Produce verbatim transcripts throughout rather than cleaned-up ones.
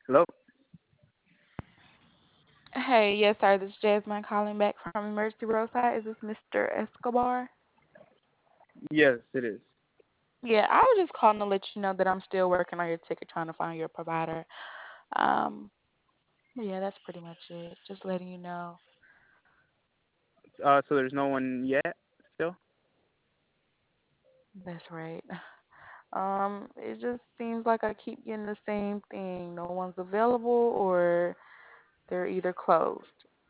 Hello? Hey, yes, sir. This is Jasmine calling back from Emergency Roadside. Is this Mister Escobar? Yes, it is. Yeah, I was just calling to let you know that I'm still working on your ticket, trying to find your provider. Um, yeah, that's pretty much it. Just letting you know. Uh, so there's no one yet still? That's right. Um, it just seems like I keep getting the same thing. No one's available, or they're either closed.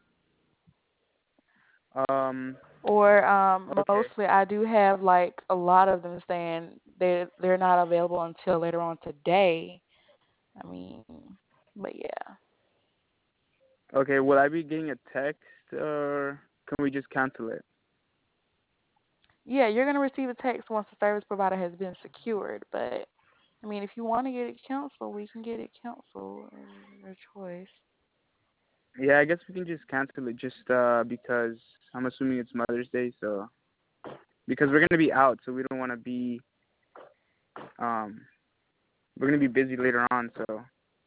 Um, Or um, okay. mostly, I do have like a lot of them saying they they're not available until later on today. I mean, but yeah. Okay, will I be getting a text or can we just cancel it? Yeah, you're going to receive a text once the service provider has been secured. But, I mean, if you want to get it canceled, we can get it canceled. It's your choice. Yeah, I guess we can just cancel it just uh because I'm assuming it's Mother's Day, so because we're gonna be out, so we don't want to be um we're gonna be busy later on, so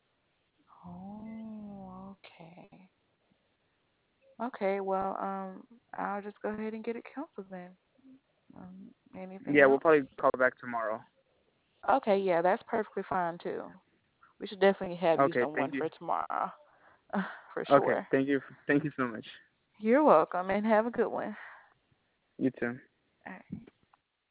Oh, okay. Okay, well, um, I'll just go ahead and get it canceled then. Um, anything yeah, we'll else? probably call back tomorrow. Okay, yeah, that's perfectly fine too. We should definitely have you Okay, someone thank you. for tomorrow, for Okay, sure. thank you. Thank you so much. You're welcome, and have a good one. You too. All right.